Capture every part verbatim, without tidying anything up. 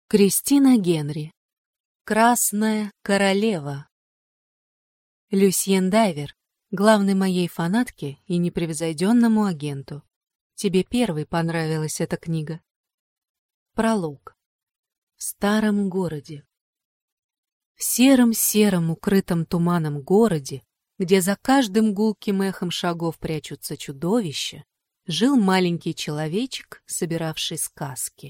Кристина Генри. Красная королева. Люсьен Дайвер, главной моей фанатке и непревзойденному агенту. Тебе первой понравилась эта книга. Пролог. В старом городе. В сером-сером, укрытом туманом городе, где за каждым гулким эхом шагов прячутся чудовища, жил маленький человечек, собиравший сказки.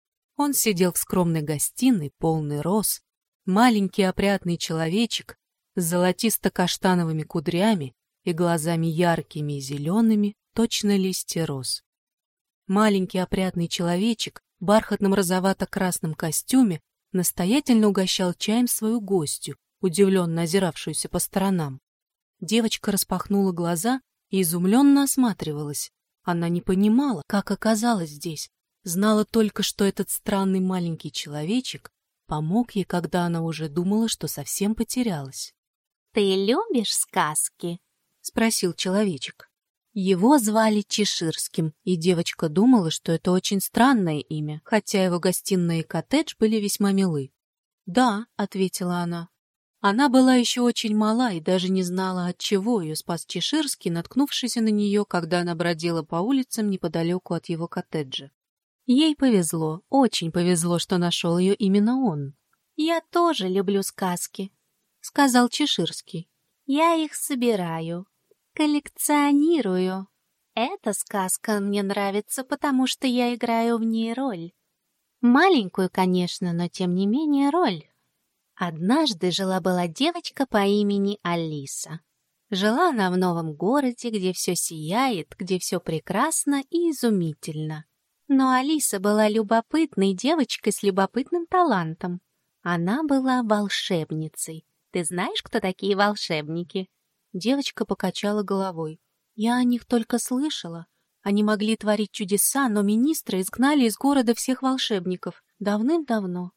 Он сидел в скромной гостиной, полный роз, маленький опрятный человечек с золотисто-каштановыми кудрями и глазами яркими и зелеными, точно листья роз. Маленький опрятный человечек в бархатном розовато-красном костюме настоятельно угощал чаем свою гостью, удивленно озиравшуюся по сторонам. Девочка распахнула глаза и изумленно осматривалась. Она не понимала, как оказалась здесь. Знала только, что этот странный маленький человечек помог ей, когда она уже думала, что совсем потерялась. «Ты любишь сказки?» — спросил человечек. Его звали Чеширским, и девочка думала, что это очень странное имя, хотя его гостиная и коттедж были весьма милы. «Да», — ответила она. Она была еще очень мала и даже не знала, от чего ее спас Чеширский, наткнувшийся на нее, когда она бродила по улицам неподалеку от его коттеджа. Ей повезло, очень повезло, что нашел ее именно он. «Я тоже люблю сказки», — сказал Чеширский. «Я их собираю, коллекционирую. Эта сказка мне нравится, потому что я играю в ней роль. Маленькую, конечно, но тем не менее роль. Однажды жила-была девочка по имени Алиса. Жила она в новом городе, где все сияет, где все прекрасно и изумительно. Но Алиса была любопытной девочкой с любопытным талантом. Она была волшебницей. Ты знаешь, кто такие волшебники?» Девочка покачала головой. «Я о них только слышала. Они могли творить чудеса, но министры изгнали из города всех волшебников. Давным-давно».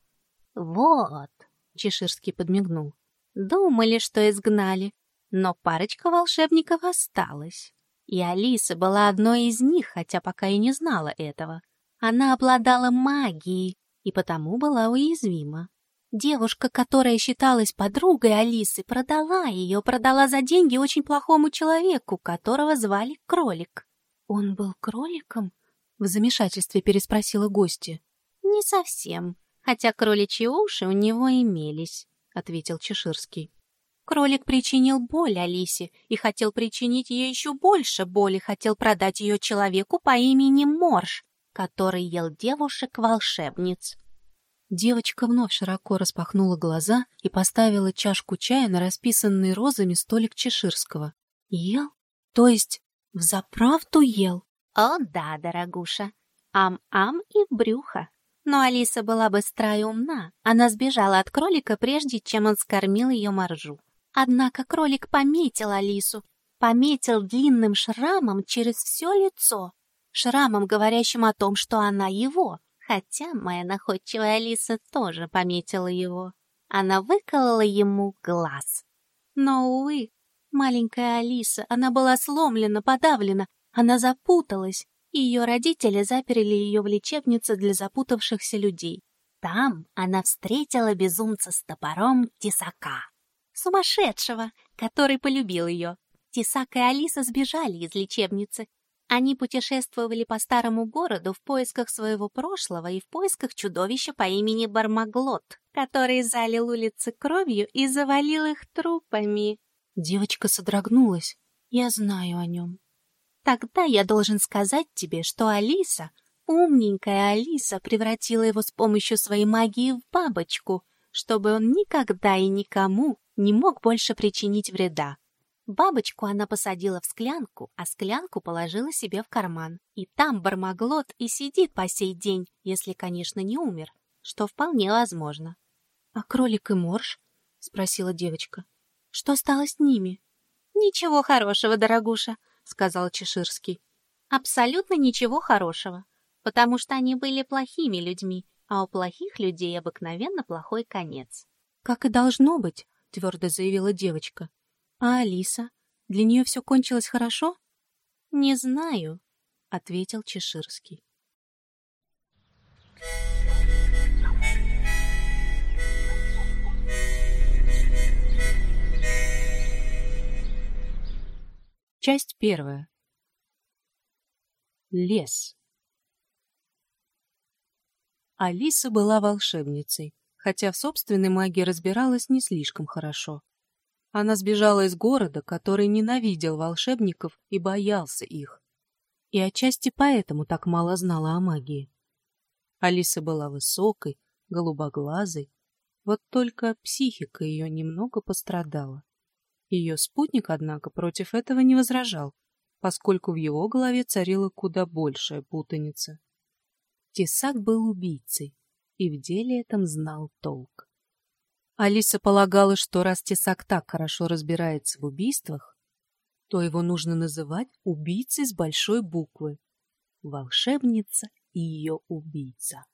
«Вот», — Чеширский подмигнул, — «думали, что изгнали, но парочка волшебников осталась. И Алиса была одной из них, хотя пока и не знала этого. Она обладала магией и потому была уязвима. Девушка, которая считалась подругой Алисы, продала ее, продала за деньги очень плохому человеку, которого звали Кролик». «Он был кроликом?» — в замешательстве переспросила гостья. «Не совсем, хотя кроличьи уши у него имелись», — ответил Чеширский. «Кролик причинил боль Алисе и хотел причинить ей еще больше боли, хотел продать ее человеку по имени Морж, который ел девушек-волшебниц». Девочка вновь широко распахнула глаза и поставила чашку чая на расписанный розами столик Чеширского. «Ел? То есть взаправду ел?» «О да, дорогуша, ам-ам и в брюхо». Но Алиса была быстра и умна. Она сбежала от кролика, прежде чем он скормил ее моржу. Однако кролик пометил Алису, пометил длинным шрамом через все лицо, шрамом, говорящим о том, что она его, хотя моя находчивая Алиса тоже пометила его. Она выколола ему глаз. Но, увы, маленькая Алиса, она была сломлена, подавлена, она запуталась. Ее родители заперли ее в лечебницу для запутавшихся людей. Там она встретила безумца с топором Тесака, сумасшедшего, который полюбил ее. Тесак и Алиса сбежали из лечебницы. Они путешествовали по старому городу в поисках своего прошлого и в поисках чудовища по имени Бармаглот, который залил улицы кровью и завалил их трупами. Девочка содрогнулась. «Я знаю о нем». «Тогда я должен сказать тебе, что Алиса, умненькая Алиса, превратила его с помощью своей магии в бабочку, чтобы он никогда и никому не мог больше причинить вреда. Бабочку она посадила в склянку, а склянку положила себе в карман. И там Бармаглот и сидит по сей день, если, конечно, не умер, что вполне возможно». «А кролик и Морж?» — спросила девочка. «Что стало с ними?» «Ничего хорошего, дорогуша», — сказал Чеширский. «Абсолютно ничего хорошего, потому что они были плохими людьми, а у плохих людей обыкновенно плохой конец». «Как и должно быть», — твердо заявила девочка. «А Алиса? Для нее все кончилось хорошо?» «Не знаю», — ответил Чеширский. Часть первая. Лес. Алиса была волшебницей, хотя в собственной магии разбиралась не слишком хорошо. Она сбежала из города, который ненавидел волшебников и боялся их. И отчасти поэтому так мало знала о магии. Алиса была высокой, голубоглазой, вот только психика ее немного пострадала. Ее спутник, однако, против этого не возражал, поскольку в его голове царила куда большая путаница. Тесак был убийцей, и в деле этом знал толк. Алиса полагала, что раз Тесак так хорошо разбирается в убийствах, то его нужно называть убийцей с большой буквы. Волшебница и ее убийца.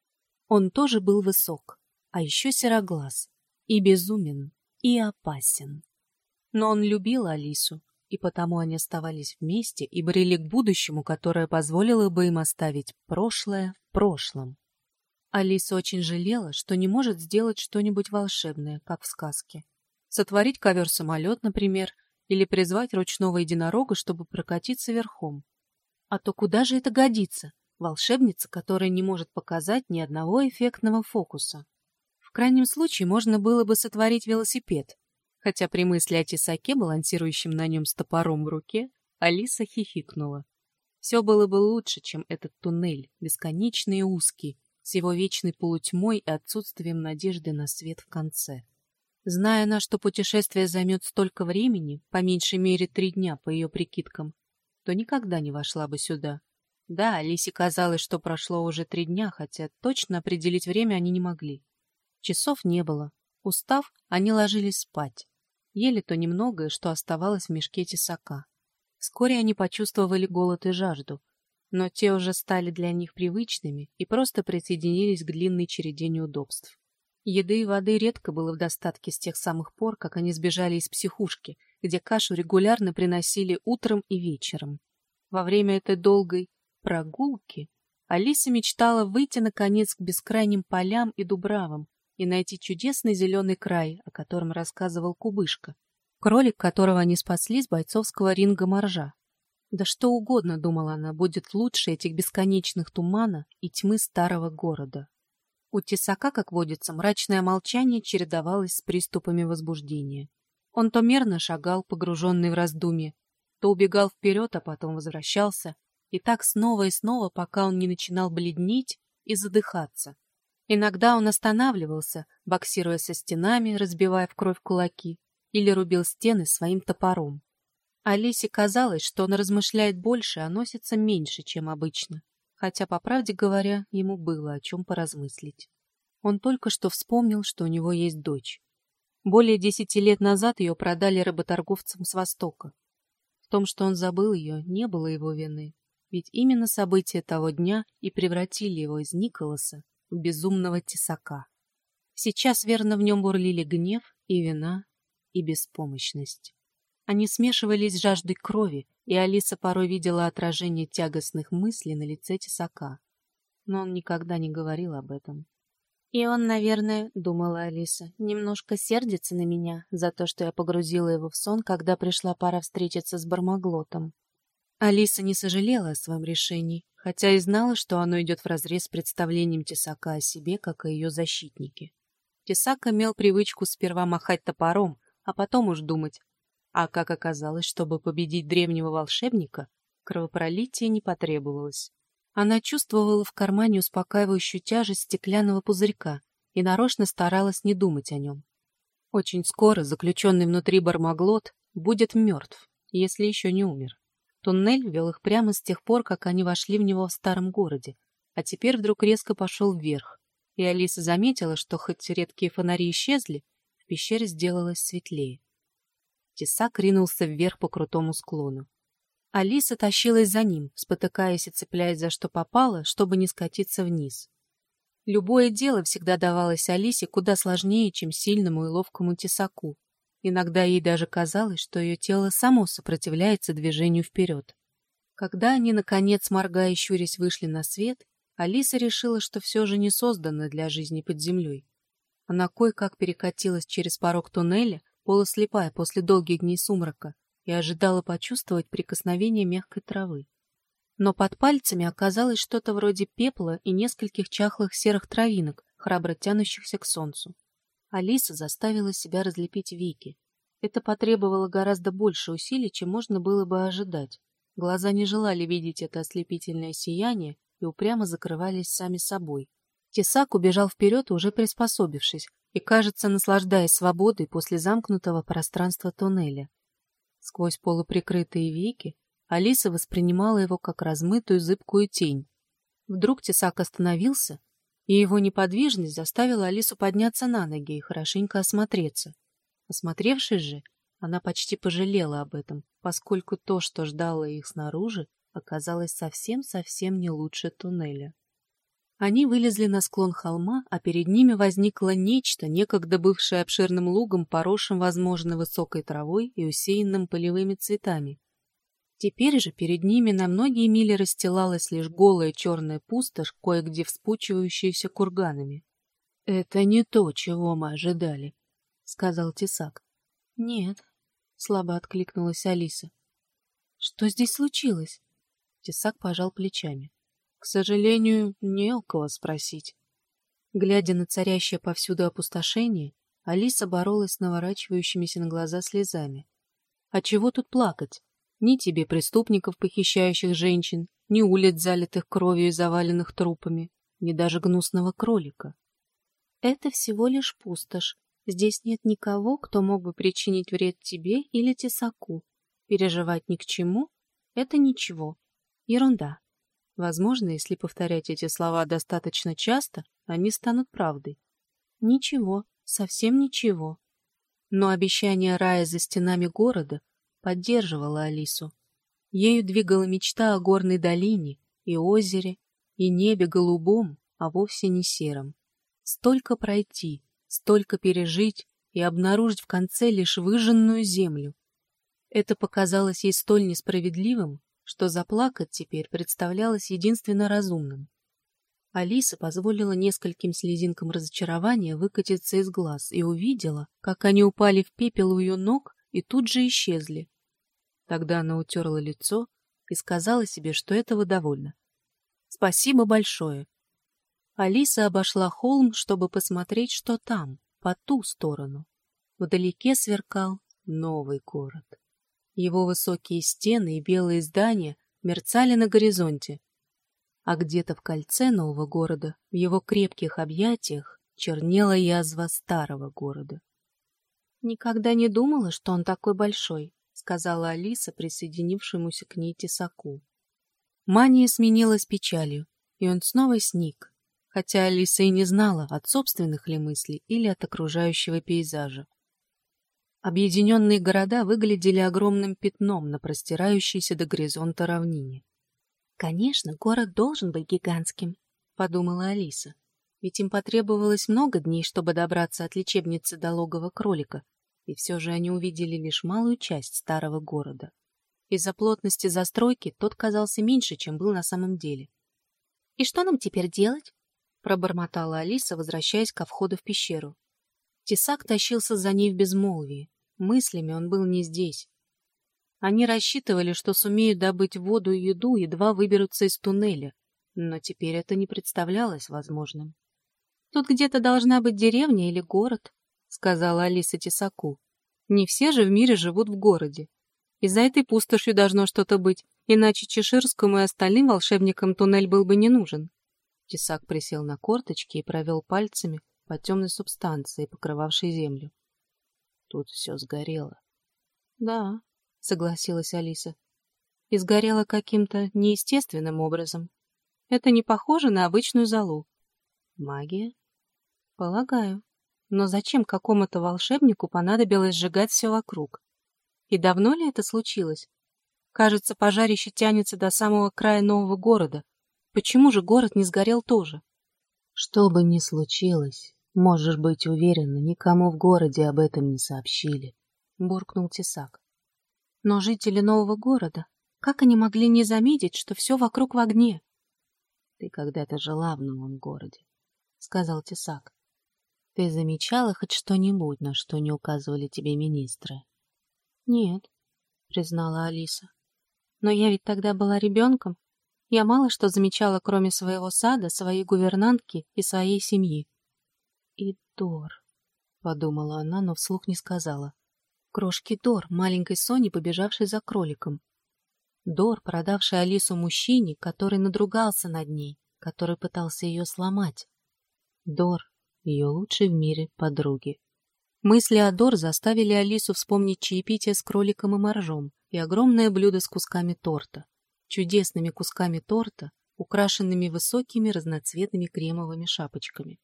Он тоже был высок, а еще сероглаз, и безумен, и опасен. Но он любил Алису, и потому они оставались вместе и брели к будущему, которое позволило бы им оставить прошлое в прошлом. Алиса очень жалела, что не может сделать что-нибудь волшебное, как в сказке. Сотворить ковер-самолет, например, или призвать ручного единорога, чтобы прокатиться верхом. А то куда же это годится? Волшебница, которая не может показать ни одного эффектного фокуса. В крайнем случае можно было бы сотворить велосипед, хотя при мысли о тесаке, балансирующем на нем с топором в руке, Алиса хихикнула. Все было бы лучше, чем этот туннель, бесконечный и узкий, с его вечной полутьмой и отсутствием надежды на свет в конце. Зная она, что путешествие займет столько времени, по меньшей мере три дня по ее прикидкам, то никогда не вошла бы сюда. Да, Алисе казалось, что прошло уже три дня, хотя точно определить время они не могли. Часов не было. Устав, они ложились спать. Ели то немногое, что оставалось в мешке тесака. Вскоре они почувствовали голод и жажду, но те уже стали для них привычными и просто присоединились к длинной череде неудобств. Еды и воды редко было в достатке с тех самых пор, как они сбежали из психушки, где кашу регулярно приносили утром и вечером. Во время этой долгой прогулки Алиса мечтала выйти, наконец, к бескрайним полям и дубравам и найти чудесный зеленый край, о котором рассказывал Кубышка, кролик, которого они спасли с бойцовского ринга моржа. Да что угодно, думала она, будет лучше этих бесконечных тумана и тьмы старого города. У тесака, как водится, мрачное молчание чередовалось с приступами возбуждения. Он то мерно шагал, погруженный в раздумье, то убегал вперед, а потом возвращался, и так снова и снова, пока он не начинал бледнеть и задыхаться. Иногда он останавливался, боксируя со стенами, разбивая в кровь кулаки, или рубил стены своим топором. Алисе казалось, что он размышляет больше, а носится меньше, чем обычно, хотя, по правде говоря, ему было о чем поразмыслить. Он только что вспомнил, что у него есть дочь. Более десяти лет назад ее продали работорговцам с Востока. В том, что он забыл ее, не было его вины, ведь именно события того дня и превратили его из Николаса в безумного тесака. Сейчас верно в нем бурлили гнев и вина, и беспомощность. Они смешивались с жаждой крови, и Алиса порой видела отражение тягостных мыслей на лице тесака. Но он никогда не говорил об этом. «И он, наверное, — думала Алиса, — немножко сердится на меня за то, что я погрузила его в сон, когда пришла пора встретиться с Бармаглотом». Алиса не сожалела о своем решении, хотя и знала, что оно идет вразрез с представлением тесака о себе, как о ее защитнике. Тесак имел привычку сперва махать топором, а потом уж думать. А как оказалось, чтобы победить древнего волшебника, кровопролития не потребовалось. Она чувствовала в кармане успокаивающую тяжесть стеклянного пузырька и нарочно старалась не думать о нем. Очень скоро заключенный внутри Бармаглот будет мертв, если еще не умер. Туннель вел их прямо с тех пор, как они вошли в него в старом городе, а теперь вдруг резко пошел вверх, и Алиса заметила, что хоть редкие фонари исчезли, в пещере сделалось светлее. Тесак ринулся вверх по крутому склону. Алиса тащилась за ним, спотыкаясь и цепляясь за что попало, чтобы не скатиться вниз. Любое дело всегда давалось Алисе куда сложнее, чем сильному и ловкому тесаку. Иногда ей даже казалось, что ее тело само сопротивляется движению вперед. Когда они, наконец, моргая и щурясь, вышли на свет, Алиса решила, что все же не создана для жизни под землей. Она кое-как перекатилась через порог туннеля, полуслепая после долгих дней сумрака, и ожидала почувствовать прикосновение мягкой травы. Но под пальцами оказалось что-то вроде пепла и нескольких чахлых серых травинок, храбро тянущихся к солнцу. Алиса заставила себя разлепить веки. Это потребовало гораздо больше усилий, чем можно было бы ожидать. Глаза не желали видеть это ослепительное сияние и упрямо закрывались сами собой. Тесак убежал вперед, уже приспособившись, и, кажется, наслаждаясь свободой после замкнутого пространства туннеля. Сквозь полуприкрытые веки Алиса воспринимала его как размытую зыбкую тень. Вдруг Тесак остановился, и его неподвижность заставила Алису подняться на ноги и хорошенько осмотреться. Осмотревшись же, она почти пожалела об этом, поскольку то, что ждало их снаружи, оказалось совсем-совсем не лучше туннеля. Они вылезли на склон холма, а перед ними возникло нечто, некогда бывшее обширным лугом, поросшим, возможно, высокой травой и усеянным полевыми цветами. Теперь же перед ними на многие мили расстилалась лишь голая черная пустошь, кое-где вспучивающаяся курганами. — Это не то, чего мы ожидали, — сказал Тесак. — Нет, — слабо откликнулась Алиса. — Что здесь случилось? Тесак пожал плечами. — К сожалению, не у кого спросить. Глядя на царящее повсюду опустошение, Алиса боролась с наворачивающимися на глаза слезами. А чего тут плакать? Ни тебе преступников, похищающих женщин, ни улиц, залитых кровью и заваленных трупами, ни даже гнусного кролика. Это всего лишь пустошь. Здесь нет никого, кто мог бы причинить вред тебе или Тесаку. Переживать ни к чему — это ничего. Ерунда. Возможно, если повторять эти слова достаточно часто, они станут правдой. Ничего, совсем ничего. Но обещание рая за стенами города поддерживала Алису. Ею двигала мечта о горной долине и озере, и небе голубом, а вовсе не сером. Столько пройти, столько пережить и обнаружить в конце лишь выжженную землю. Это показалось ей столь несправедливым, что заплакать теперь представлялось единственно разумным. Алиса позволила нескольким слезинкам разочарования выкатиться из глаз и увидела, как они упали в пепел у ее ног и тут же исчезли. Тогда она утерла лицо и сказала себе, что этого довольно. «Спасибо большое». Алиса обошла холм, чтобы посмотреть, что там, по ту сторону. Вдалеке сверкал новый город. Его высокие стены и белые здания мерцали на горизонте, а где-то в кольце нового города, в его крепких объятиях, чернела язва старого города. «Никогда не думала, что он такой большой», — сказала Алиса, присоединившемуся к ней Тесаку. Мания сменилась печалью, и он снова сник, хотя Алиса и не знала, от собственных ли мыслей или от окружающего пейзажа. Объединенные города выглядели огромным пятном на простирающейся до горизонта равнине. «Конечно, город должен быть гигантским», — подумала Алиса, ведь им потребовалось много дней, чтобы добраться от лечебницы до логова кролика, и все же они увидели лишь малую часть старого города. Из-за плотности застройки тот казался меньше, чем был на самом деле. «И что нам теперь делать?» — пробормотала Алиса, возвращаясь ко входу в пещеру. Тесак тащился за ней в безмолвии. Мыслями он был не здесь. Они рассчитывали, что сумеют добыть воду и еду, едва выберутся из туннеля, но теперь это не представлялось возможным. «Тут где-то должна быть деревня или город», — сказала Алиса Тесаку. «Не все же в мире живут в городе. И за этой пустошью должно что-то быть, иначе Чеширскому и остальным волшебникам туннель был бы не нужен». Тесак присел на корточки и провел пальцами по темной субстанции, покрывавшей землю. «Тут все сгорело». «Да», — согласилась Алиса. «И сгорело каким-то неестественным образом. Это не похоже на обычную золу». «Магия?» «Полагаю. Но зачем какому-то волшебнику понадобилось сжигать все вокруг? И давно ли это случилось? Кажется, пожарище тянется до самого края нового города. Почему же город не сгорел тоже?» «Что бы ни случилось, можешь быть уверена, никому в городе об этом не сообщили», — буркнул Тесак. «Но жители нового города, как они могли не заметить, что все вокруг в огне?» «Ты когда-то жила в новом городе», — сказал Тесак. «Ты замечала хоть что-нибудь, на что не указывали тебе министры?» «Нет». признала Алиса. «Но я ведь тогда была ребенком. Я мало что замечала, кроме своего сада, своей гувернантки и своей семьи». «И Дор», — подумала она, но вслух не сказала. Крошки Дор, маленькой Сони, побежавшей за кроликом. Дор, продавший Алису мужчине, который надругался над ней, который пытался ее сломать. Дор, ее лучшей в мире подруги. Мысли о Дор заставили Алису вспомнить чаепитие с кроликом и моржом и огромное блюдо с кусками торта, чудесными кусками торта, украшенными высокими разноцветными кремовыми шапочками.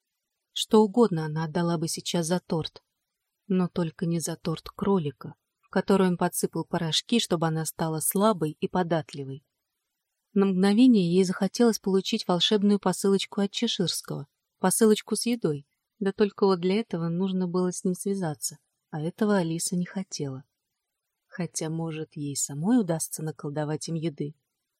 Что угодно она отдала бы сейчас за торт, но только не за торт кролика, в который он подсыпал порошки, чтобы она стала слабой и податливой. На мгновение ей захотелось получить волшебную посылочку от Чеширского, посылочку с едой, да только вот для этого нужно было с ним связаться, а этого Алиса не хотела. Хотя, может, ей самой удастся наколдовать им еды.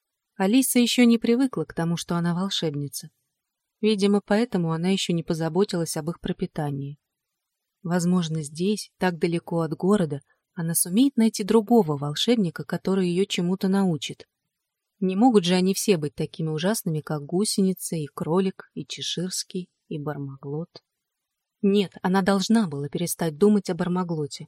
Алиса еще не привыкла к тому, что она волшебница. Видимо, поэтому она еще не позаботилась об их пропитании. Возможно, здесь, так далеко от города, она сумеет найти другого волшебника, который ее чему-то научит. Не могут же они все быть такими ужасными, как гусеница, и кролик, и чеширский, и бармаглот. Нет, она должна была перестать думать о бармаглоте.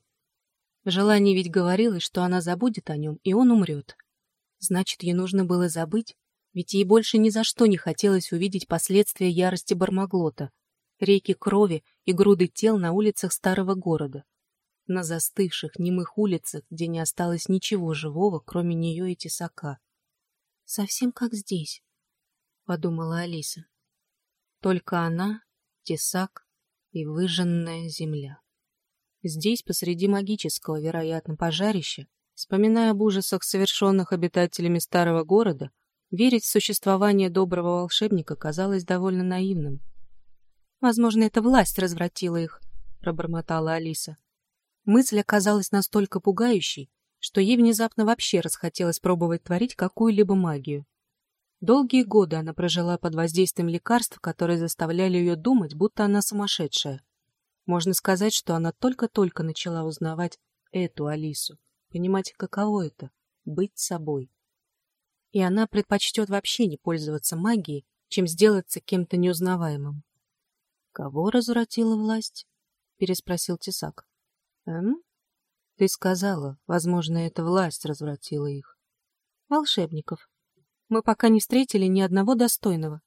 В желании ведь говорилось, что она забудет о нем, и он умрет. Значит, ей нужно было забыть, ведь ей больше ни за что не хотелось увидеть последствия ярости бармаглота, реки крови и груды тел на улицах старого города, на застывших, немых улицах, где не осталось ничего живого, кроме нее и тесака. «Совсем как здесь», — подумала Алиса. Только она, тесак и выжженная земля. Здесь, посреди магического, вероятно, пожарища, вспоминая об ужасах, совершенных обитателями старого города, верить в существование доброго волшебника казалось довольно наивным. «Возможно, эта власть развратила их», — пробормотала Алиса. Мысль оказалась настолько пугающей, что ей внезапно вообще расхотелось пробовать творить какую-либо магию. Долгие годы она прожила под воздействием лекарств, которые заставляли ее думать, будто она сумасшедшая. Можно сказать, что она только-только начала узнавать эту Алису, понимать, каково это — быть собой. И она предпочтет вообще не пользоваться магией, чем сделаться кем-то неузнаваемым. «Кого развратила власть?» — переспросил Тесак. «Эм? Ты сказала, возможно, эта власть развратила их». «Волшебников. Мы пока не встретили ни одного достойного».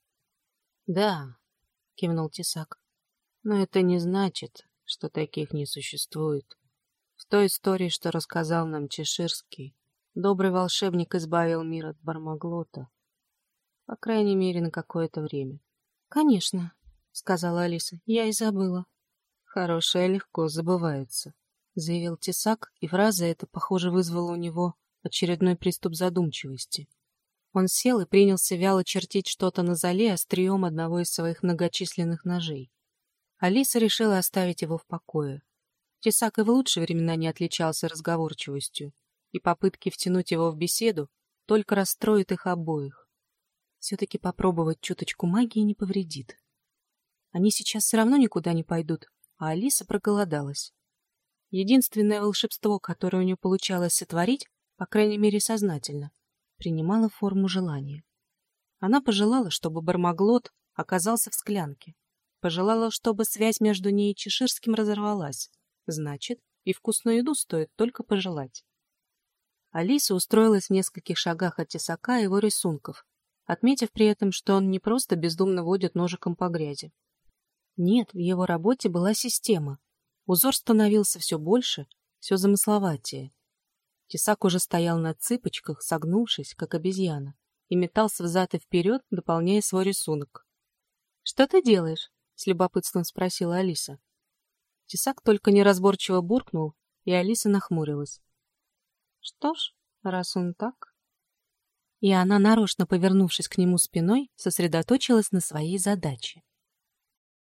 «Да», — кивнул Тесак. «Но это не значит, что таких не существует. В той истории, что рассказал нам Чеширский, добрый волшебник избавил мир от бармаглота. По крайней мере, на какое-то время». «Конечно», — сказала Алиса, — «я и забыла». «Хорошее легко забывается», — заявил Тесак, и фраза эта, похоже, вызвала у него очередной приступ задумчивости. Он сел и принялся вяло чертить что-то на золе острием одного из своих многочисленных ножей. Алиса решила оставить его в покое. Тесак и в лучшие времена не отличался разговорчивостью, и попытки втянуть его в беседу только расстроят их обоих. Все-таки попробовать чуточку магии не повредит. Они сейчас все равно никуда не пойдут, а Алиса проголодалась. Единственное волшебство, которое у нее получалось сотворить, по крайней мере сознательно, принимало форму желания. Она пожелала, чтобы бармаглот оказался в склянке. Пожелала, чтобы связь между ней и Чеширским разорвалась. Значит, и вкусную еду стоит только пожелать. Алиса устроилась в нескольких шагах от Тесака и его рисунков, отметив при этом, что он не просто бездумно водит ножиком по грязи. Нет, в его работе была система. Узор становился все больше, все замысловатее. Тесак уже стоял на цыпочках, согнувшись, как обезьяна, и метался взад и вперед, дополняя свой рисунок. «Что ты делаешь?» — с любопытством спросила Алиса. Тесак только неразборчиво буркнул, и Алиса нахмурилась. «Что ж, раз он так...» И она, нарочно повернувшись к нему спиной, сосредоточилась на своей задаче.